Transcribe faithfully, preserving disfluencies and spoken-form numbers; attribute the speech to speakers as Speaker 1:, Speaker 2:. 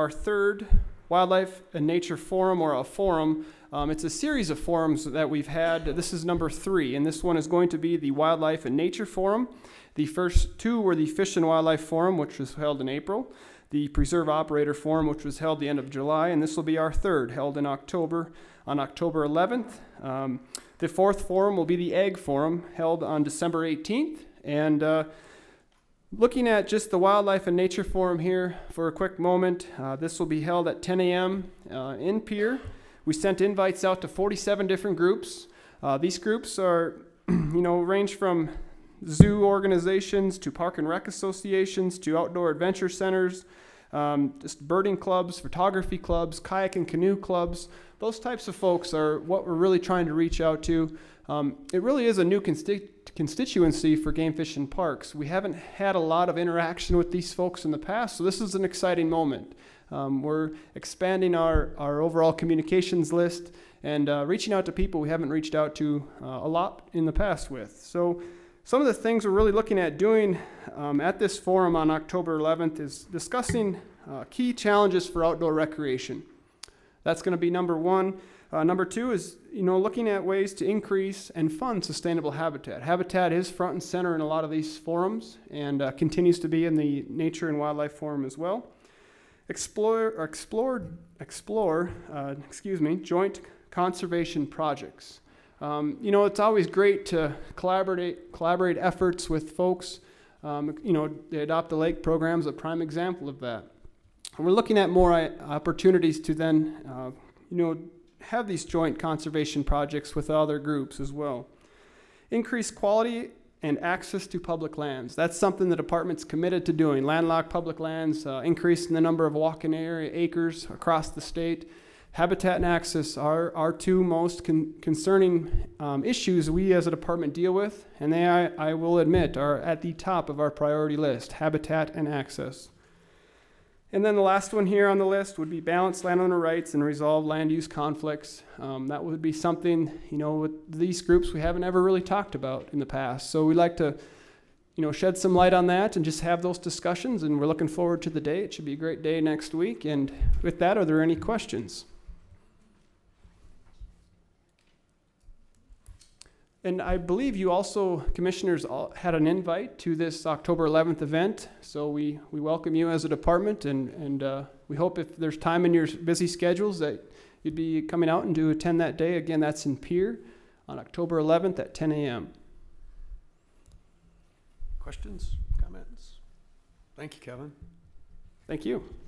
Speaker 1: our third Wildlife and Nature Forum, or a forum. Um, it's a series of forums that we've had. This is number three, and this one is going to be the Wildlife and Nature Forum. The first two were the Fish and Wildlife Forum, which was held in April, the Preserve Operator Forum, which was held the end of July, and this will be our third, held in October, on October eleventh. Um, the fourth forum will be the Ag Forum, held on December eighteenth, and uh, looking at just the Wildlife and Nature Forum here for a quick moment, uh, this will be held at ten a.m. Uh, in Pierre. We sent invites out to forty-seven different groups. Uh, these groups are, you know, range from zoo organizations to park and rec associations to outdoor adventure centers, um, just birding clubs, photography clubs, kayak and canoe clubs. Those types of folks are what we're really trying to reach out to. Um, it really is a new consti- constituency for Game Fish and Parks. We haven't had a lot of interaction with these folks in the past, so this is an exciting moment. Um, we're expanding our, our overall communications list and uh, reaching out to people we haven't reached out to uh, a lot in the past with. So some of the things we're really looking at doing um, at this forum on October eleventh is discussing uh, key challenges for outdoor recreation. That's going to be number one. Uh, number two is, you know, looking at ways to increase and fund sustainable habitat. Habitat is front and center in a lot of these forums and uh, continues to be in the Nature and Wildlife Forum as well. Explore, or explore, explore, uh, excuse me, joint conservation projects. Um, you know, it's always great to collaborate, collaborate efforts with folks. Um, you know, the Adopt a Lake program is a prime example of that. And we're looking at more uh, opportunities to then, uh, you know, have these joint conservation projects with other groups as well. Increase quality and access to public lands. That's something the department's committed to doing. Landlocked public lands, uh, increasing the number of walking area acres across the state. Habitat and access are our two most con- concerning um, issues we as a department deal with, and they, I, I will admit, are at the top of our priority list, habitat and access. And then the last one here on the list would be balance landowner rights and resolve land use conflicts. Um, that would be something, you know, with these groups we haven't ever really talked about in the past. So we'd like to, you know, shed some light on that and just have those discussions, and we're looking forward to the day. It should be a great day next week. And with that, are there any questions? And I believe you also, commissioners, all had an invite to this October eleventh event. So we, we welcome you as a department, and, and uh, we hope if there's time in your busy schedules that you'd be coming out and to attend that day. Again, that's in Pierre on October eleventh at ten a.m.
Speaker 2: Questions, comments? Thank you, Kevin.
Speaker 1: Thank you.